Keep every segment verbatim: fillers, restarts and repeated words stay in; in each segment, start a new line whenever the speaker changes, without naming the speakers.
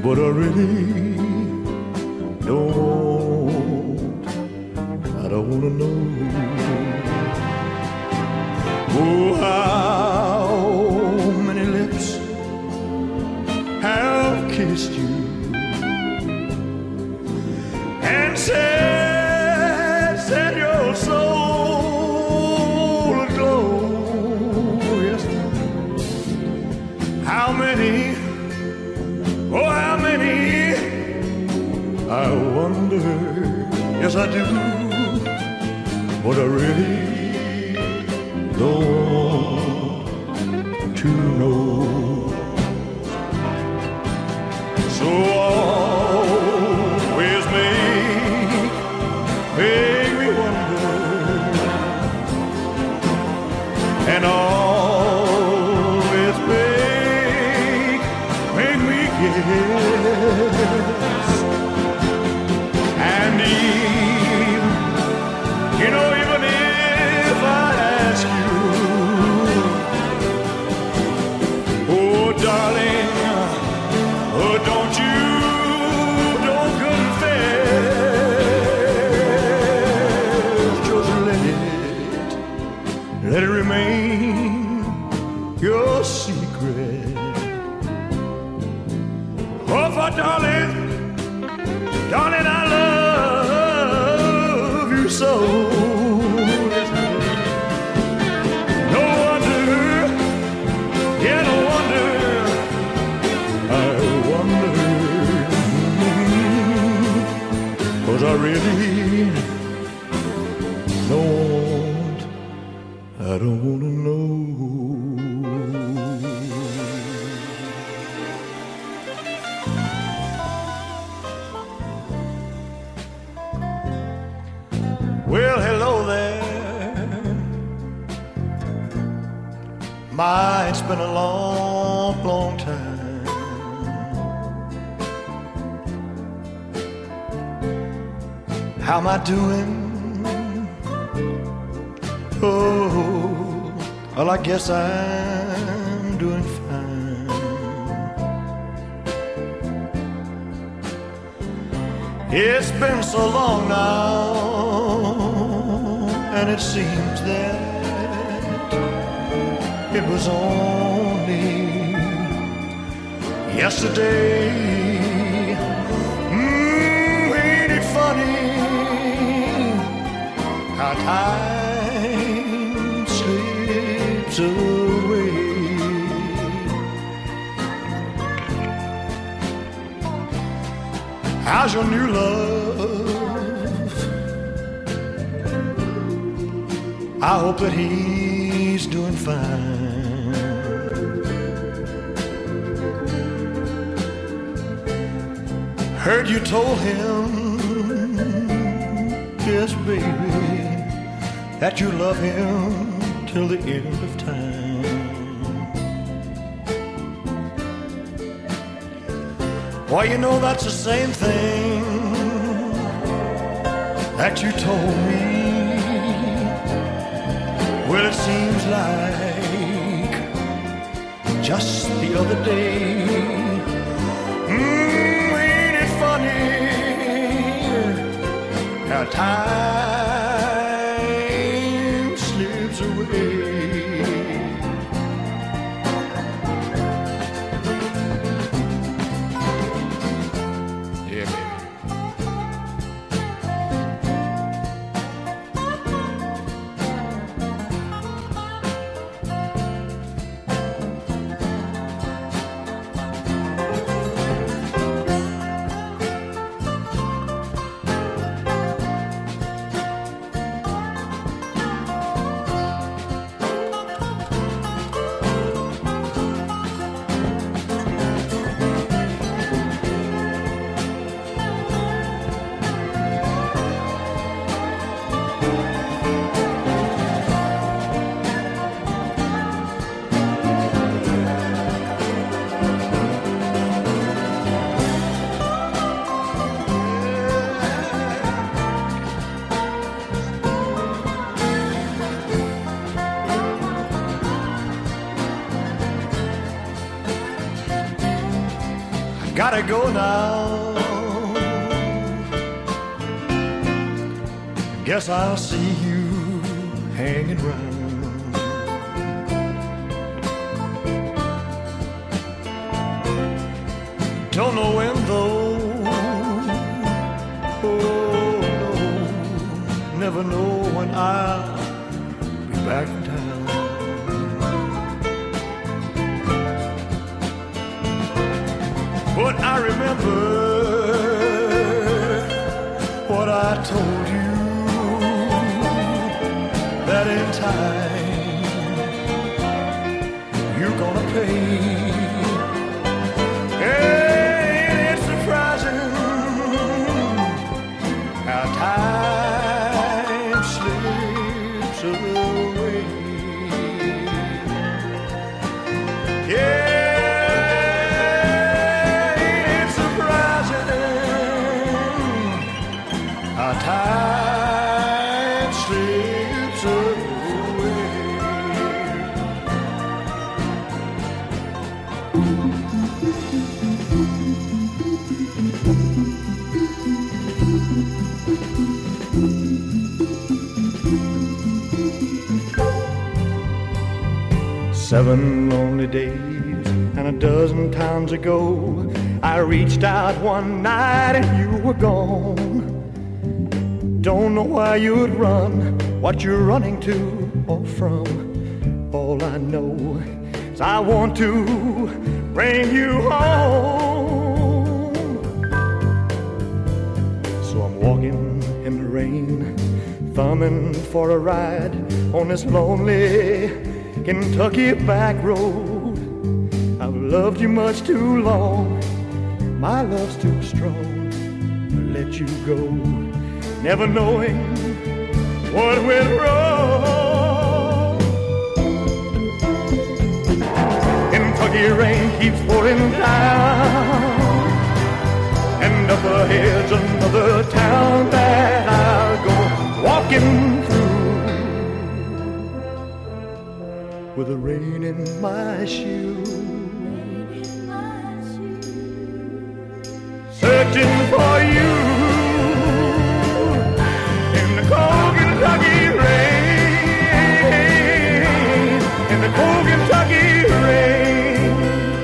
but I really don't. I don't wanna know. Oh, how many lips have kissed you and said, set your soul aglow. Yes. How many, oh, how many, I wonder, yes I do, but I really don't want to know. So always make, make me wonder, and always make, make me guess. And even, you know, even if I ask you, oh darling, oh, don't you, don't confess, just let it, let it remain your secret. Oh, for darling, darling, I love you so. No wonder, yeah, no wonder, I wonder, cause I really don't, I don't wanna know. Well, hello there. My, it's been a long, long time. How am I doing? Oh, well, I guess I'm doing fine. It's been so long now, and it seems that it was only yesterday. Mm, ain't it funny how time slips away? How's your new love? I hope that he's doing fine. Heard you told him, yes baby, that you love him till the end of time. Why, you know that's the same thing that you told me. Well, it seems like just the other day. Mm, ain't it funny how time slips away? Yeah, baby. gotta go now. Guess I'll see you hanging round. Don't know when though. Oh no, never know when I'll be back in town. But I remember what I told you, that in time you're gonna pay. Ain't it surprising how time slips away? Yeah, ain't it surprising how time slips away? Seven lonely days and a dozen times ago, I reached out one night and you were gone. Don't know why you'd run, what you're running to or from. All I know is I want to bring you home. So I'm walking in the rain, thumbing for a ride on this lonely Kentucky back road. I've loved you much too long, my love's too strong to let you go, never knowing what went wrong. Kentucky rain keeps pouring down, and up ahead's another town that I'll go walking through, with the rain in my shoes, searching for you in the cold Kentucky rain, in the cold Kentucky rain.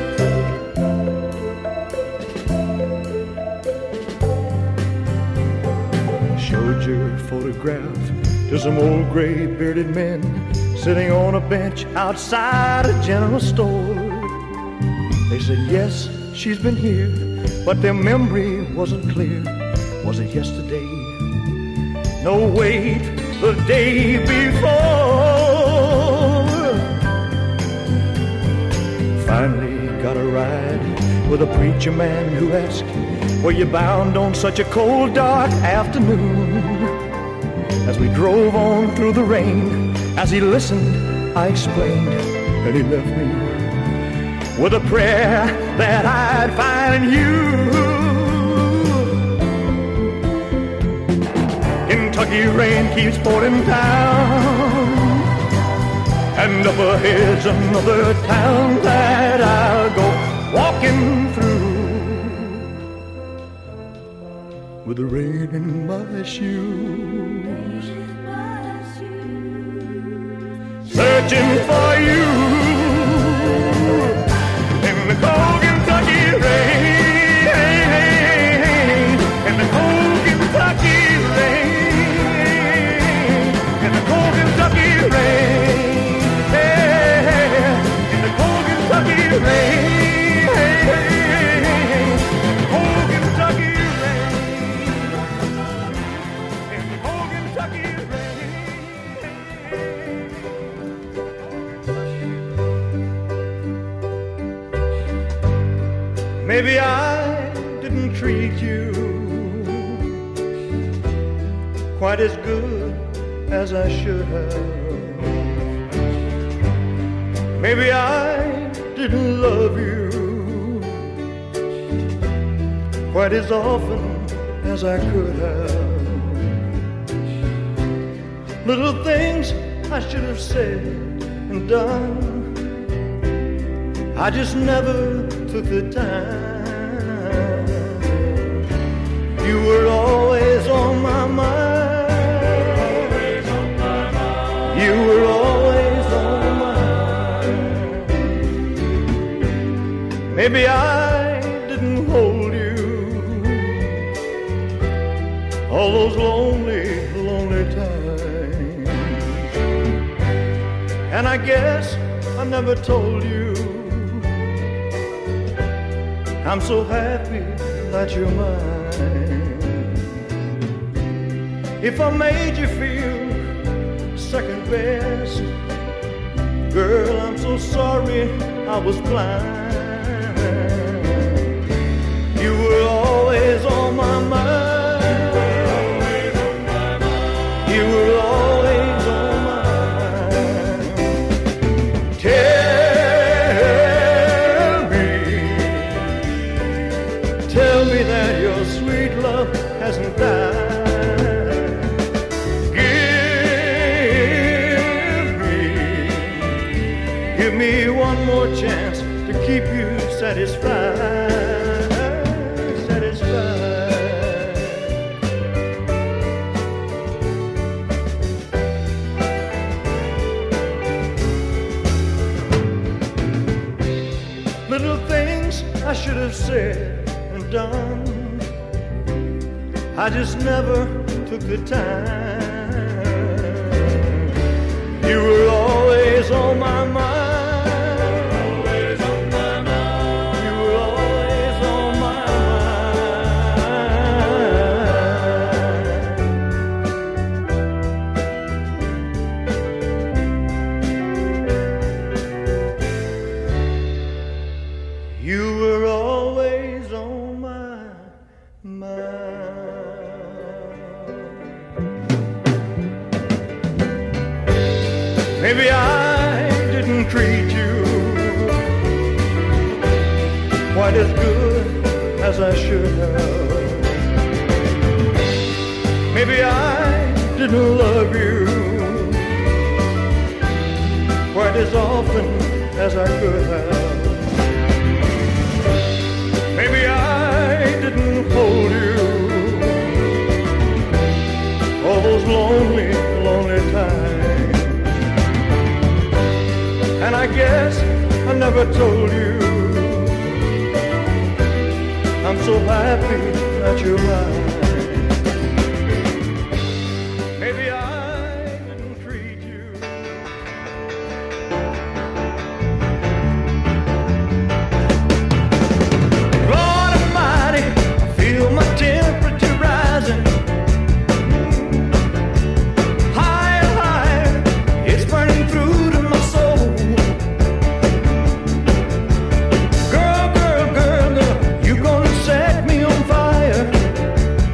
I showed your photograph to some old gray bearded men sitting on a bench outside a general store. They said, yes, she's been here, but their memory wasn't clear. Was it yesterday? No, wait, the day before. Finally got a ride with a preacher man who asked, were you bound on such a cold, dark afternoon? As we drove on through the rain, as he listened, I explained, and he left me with a prayer that I'd find you. Kentucky rain keeps pouring down, and up ahead's another town that I'll go walking through, with the rain in my shoes, searching for you in the cold Kentucky rain, in the cold Kentucky rain, in the cold Kentucky rain, in the cold Kentucky rain, cold Kentucky rain, in the cold Kentucky rain. Maybe I didn't treat you quite as good as I should have. Maybe I didn't love you quite as often as I could have. Little things I should have said and done, I just never took the time. You were always on my mind. You were always on my mind. Maybe I didn't hold you all those lonely, lonely times. And I guess I never told you I'm so happy that you're mine. If I made you feel second best, girl, I'm so sorry I was blind. You were always on my mind. You were always on my mind. Tell me, tell me that your sweet love hasn't died. Give me, give me one more chance to keep you satisfied. Little things I should have said and done, I just never took the time. You were always on my mind. Always on my mind. You were always on my You were always on my mind. Maybe I didn't treat you quite as good as I should have. Maybe I didn't love you quite as often as I could have. Maybe I didn't hold you all those lonely, lonely times. And I guess I never told you I'm so happy that you're mine. Maybe I didn't treat you. Lord Almighty, I feel my temperature rising. Higher and higher, it's burning through to my soul. Girl, girl, girl, girl, you gonna set me on fire.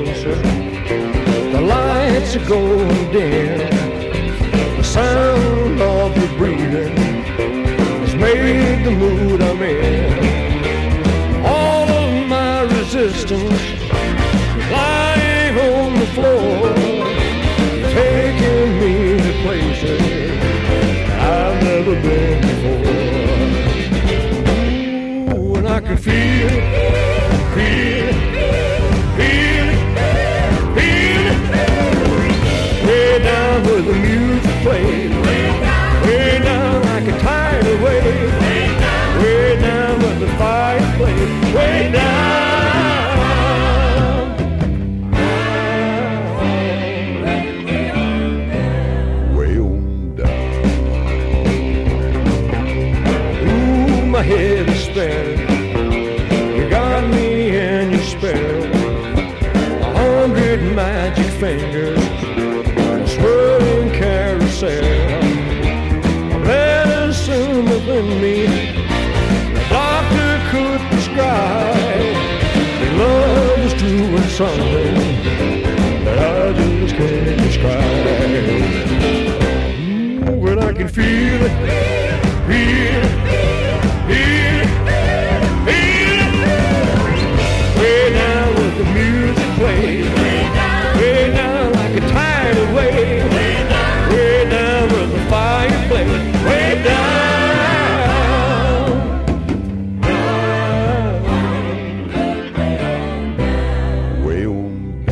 closer. The lights are going dim. The sound of your breathing has made the mood I'm in. All of my resistance lying on the floor, taking me to places I've never been before. Ooh, and I can feel it, feel it, feel it, feel it, way down where the music plays, way down like a tidal wave, way down where the fire plays, way down. My head is spinning. You got me in your spell. A hundred magic fingers, a swirling carousel. Medicine within me, the doctor could prescribe. Your love is doing something that I just can't describe. Ooh, when I can feel it, feel it. Feel it, feel it, way down where the music plays, way down like a tidal wave, way down where the fire plays, way down, way on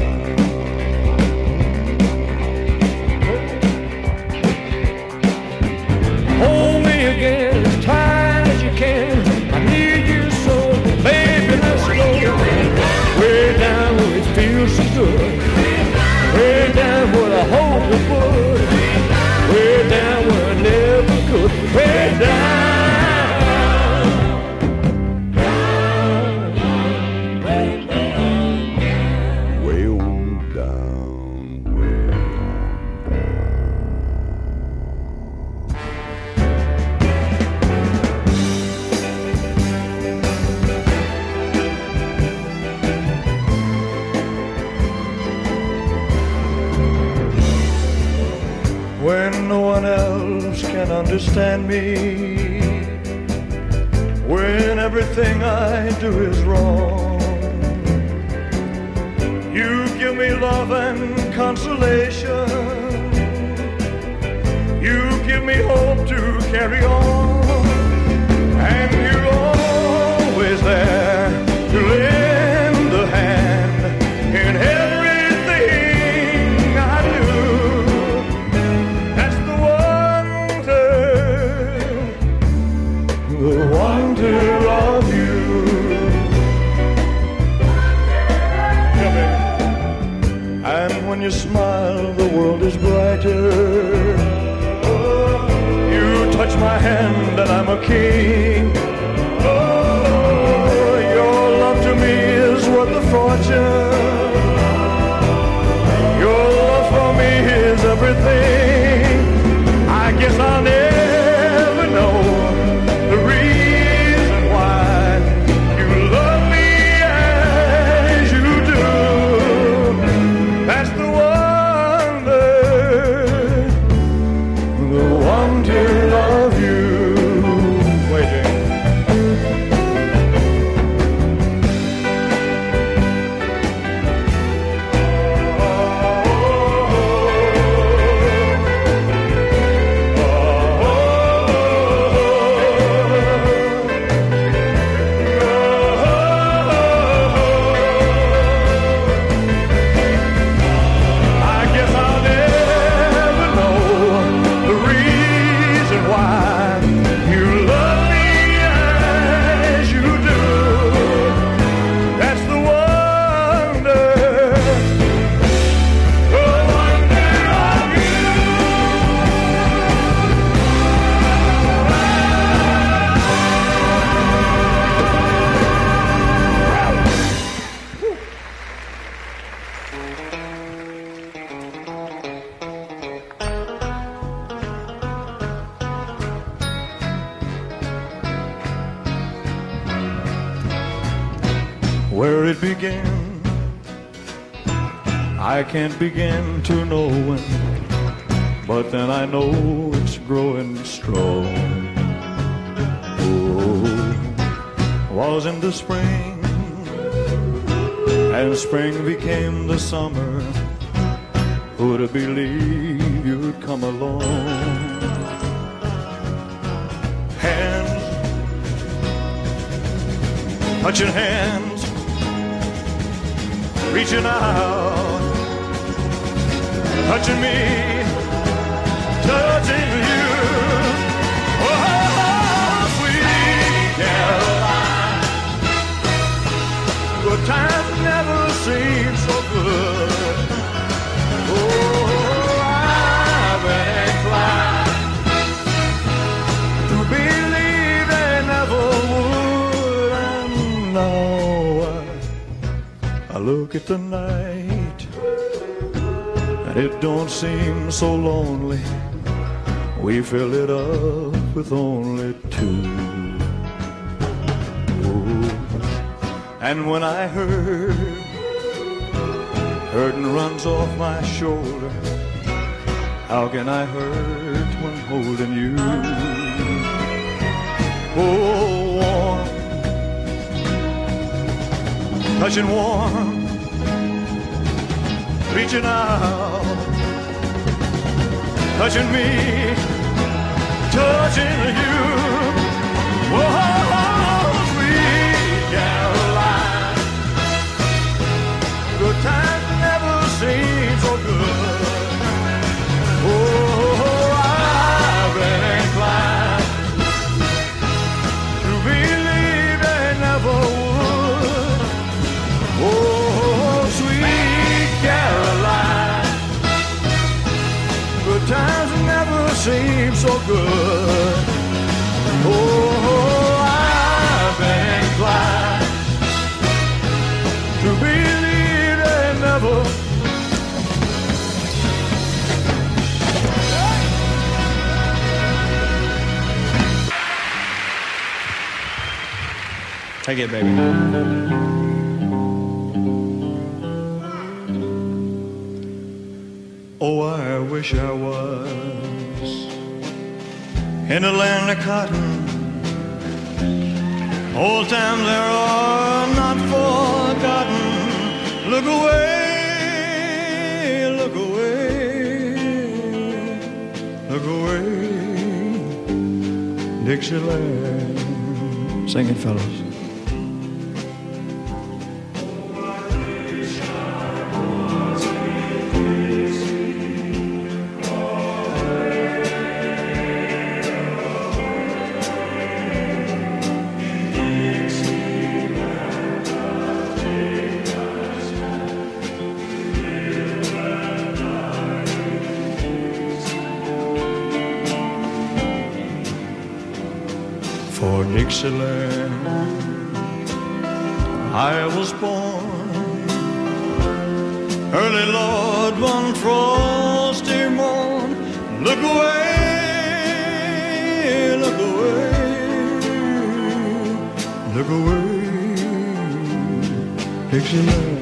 down. Hold me again as tight as you can. I need you so, baby, let's go. Way down where it feels so good. Way down where I hope it would. Way down where I never could. Way down. Way on down. Way on when no one else can understand me, when everything I do is wrong, you give me love and consolation, you give me hope to carry on, and you're always there to lend a hand in everything I do. The wonder of you. And when you smile, the world is brighter. You touch my hand and I'm a king. Oh, your love to me is worth a fortune. Your love for me is everything. I guess I'll never know the reason why you love me as you do. That's the wonder, the wonder of you. Waiting. where it began I can't begin to know when, but then I know it's growing strong. Oh, was in the spring, and spring became the summer. Who'd have believed you'd come along? Hands, touching hands, reaching out, touching me, touching you. Oh, sweet Caroline, good times never seem so good. Oh, I've been inclined to believe they never would. And now I, I look at the night, and it don't seem so lonely. We fill it up with only two. Oh, and when I heard Hurting runs off my shoulder, how can I hurt when holding you? Oh, warm, touching warm, reaching out, touching me, touching you. Oh, sweet Caroline, good times seem so good. Oh, I've been inclined to believe they never would. Oh, sweet Caroline, good times never seem so good. Oh, I've been inclined to believe they never.
Take it, baby.
Oh, I wish I was in a land of cotton. Old times there are not forgotten. Look away, look away, look away, Dixieland.
Sing it, fellas.
For Dixieland I was born, early Lord, one frosty morn. Look away, look away, look away, Dixieland.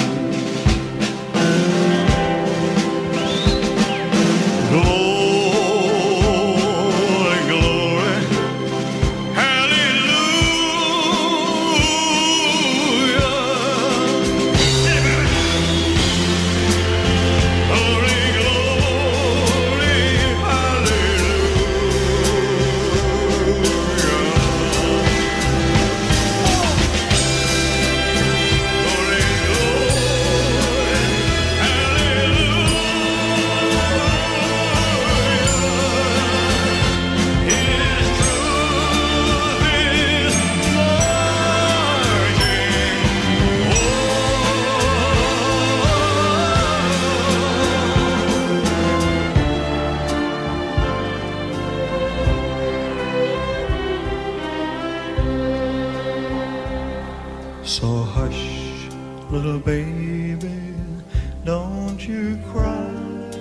So hush, little baby, don't you cry.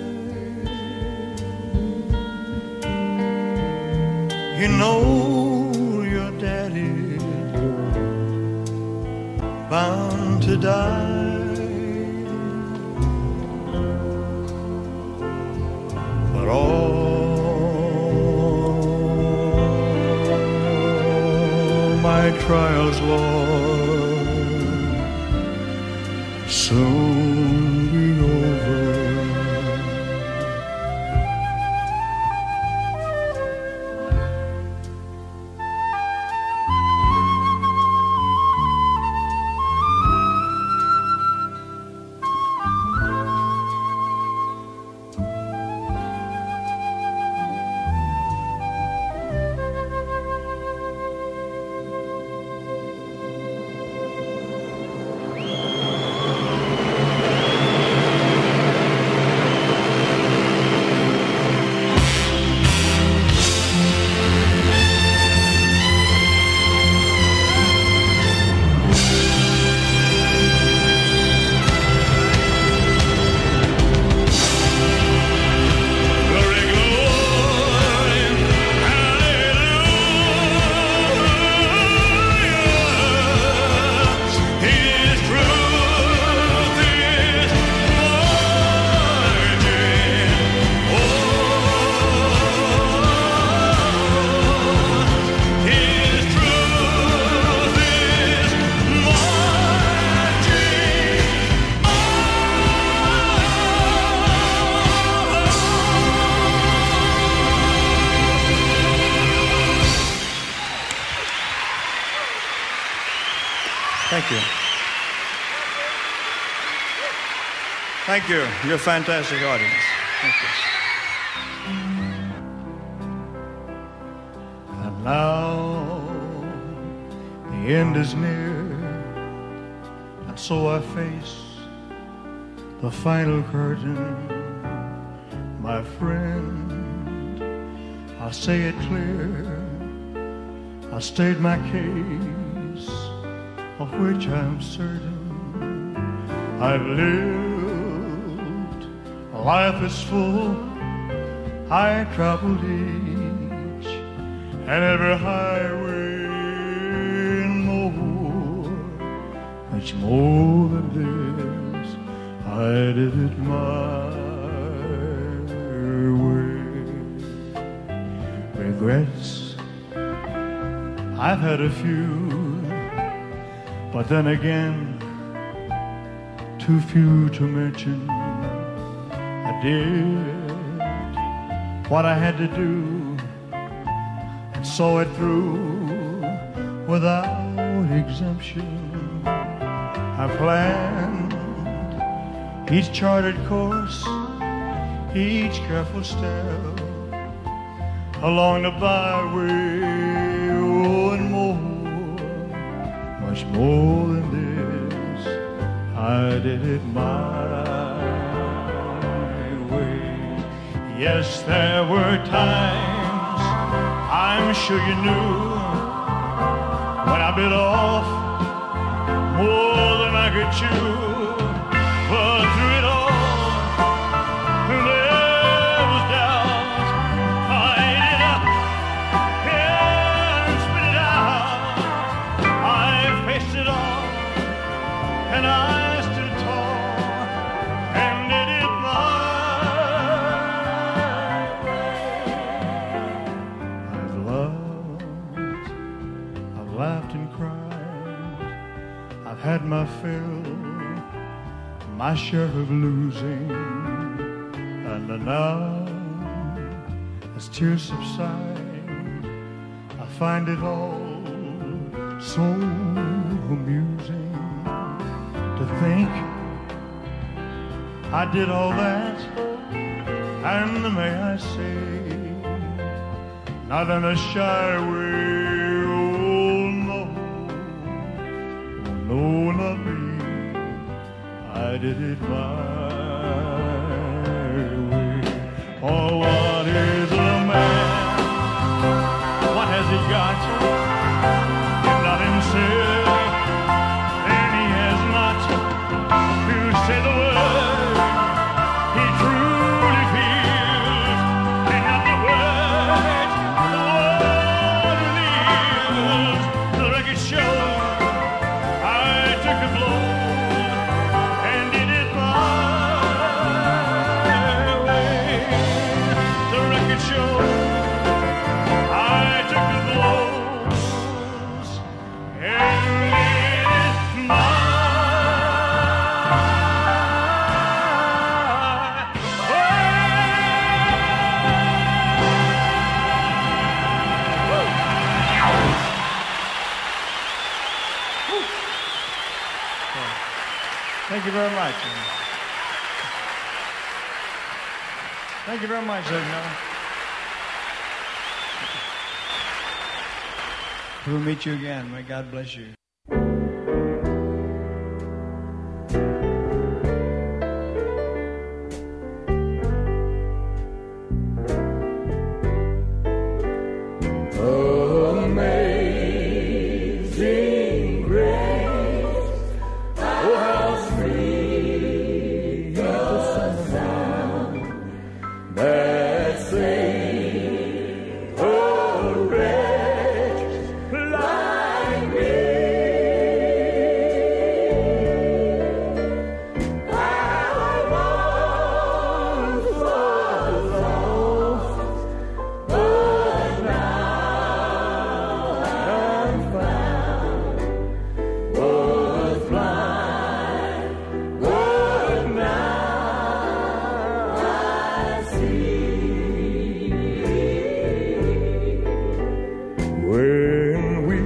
You know your daddy's bound to die. all my trials, Lord, soon be over. Thank you. Thank you. You're a fantastic audience. Thank you. And now the end is near, and so I face the final curtain. My friend, I'll say it clear, I state my case, of which I'm certain. I've lived, life is full, I traveled each and every highway and more, much more than this, I did it my way. Regrets, I've had a few, but then again, too few to mention. I did what I had to do and saw it through without exemption. I planned each charted course, each careful step along the byway, oh, and more, much more than this, I did it my way. Yes, there were times, I'm sure you knew, when I bit off more than I could chew. But through it all, there was doubt. Fight it up, and spit it out. I faced it all, and I stood tall, and did it my way. I've loved, I've laughed and cried, I've had my fill, my share of losing, and now, as tears subside, I find it all so amusing to think I did all that, and may I say, not in a shy way, oh no, oh, no, not me, I did it my way. Oh, what is a man? What has he got? If not himself, then he has not to say the word he truly feels, and not the words the world reveals. The record shows I took a blow and did it my way.
Thank you very much. Thank you very much, ladies and gentlemen. We'll meet you again. May God bless you.
Amazing grace, oh how sweet the sound that saved a wretch like me. I once was lost, but now I'm found. Was blind, but now I see. When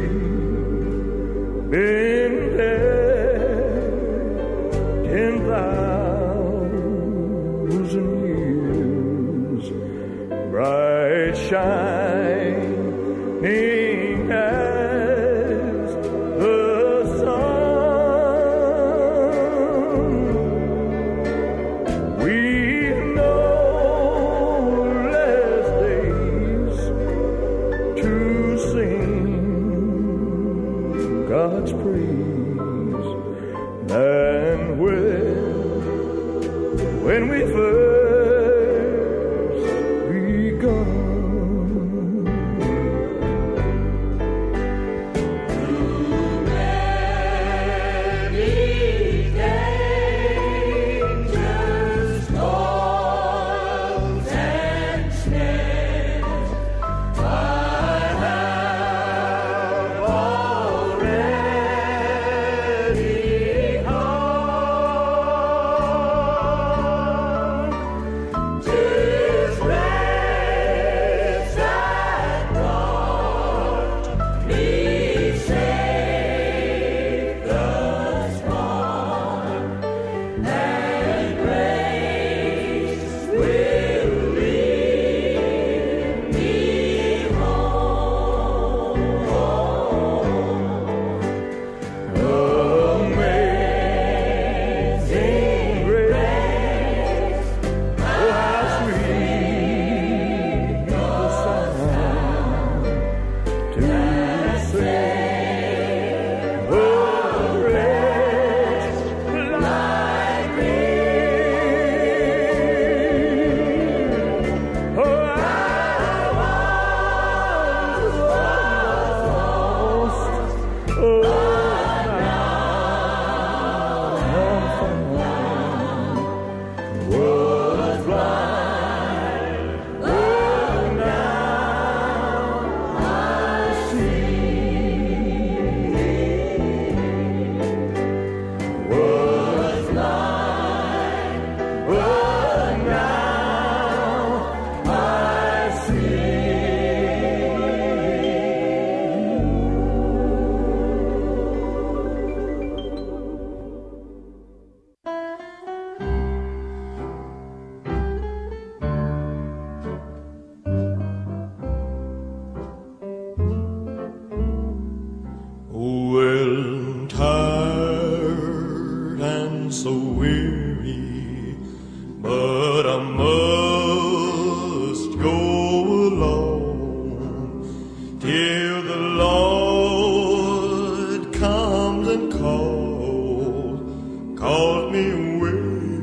we've been dead ten thousand years, bright shining as the sun, we've no less days to sing God's praise than when, when we first begun. Amazing grace, oh how sweet the sound to save a wretch like me. Oh, I once was lost, oh, was blind, but now I see. Was blind, but now I see. Well, I'm tired and so weary, but I must go along till the Lord comes and calls, calls me away.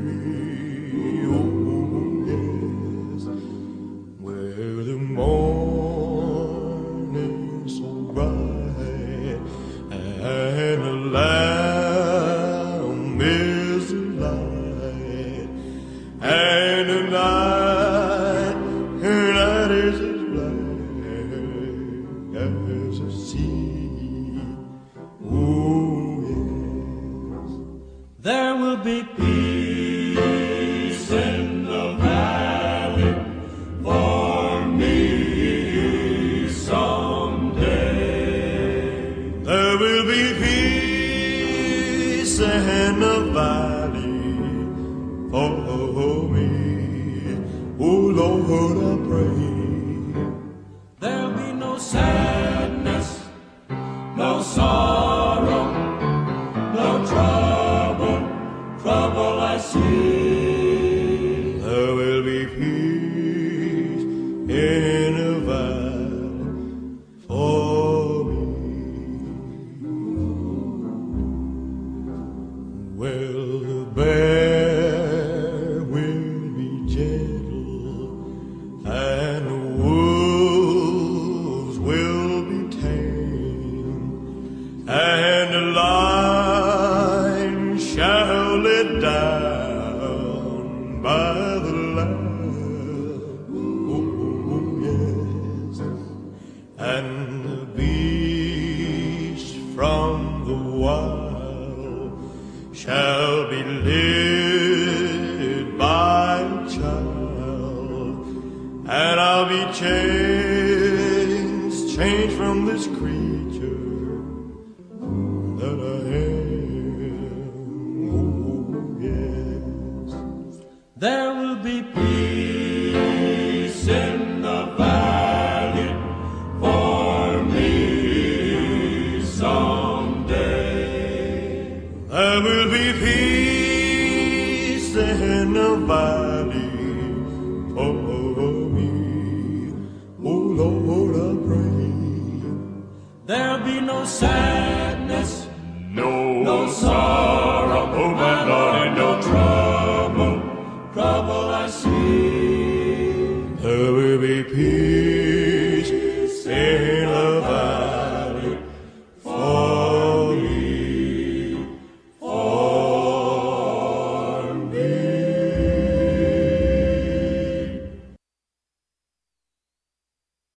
Oh, yes, where the morning's so bright and the Lamb is the light, and the night, the night is as black as the sea. Oh yes, there will be peace in the valley for me.
and the beast from the wild shall be led by a child, and I'll be changed, changed from this creature that I am. Oh, yes.
There will be peace in the valley for me someday.
There will be peace in the valley for me. Oh Lord, I pray.
There'll be no sadness,
No,
no sorrow,
oh my Lord,
no trouble, trouble I see.
there will be peace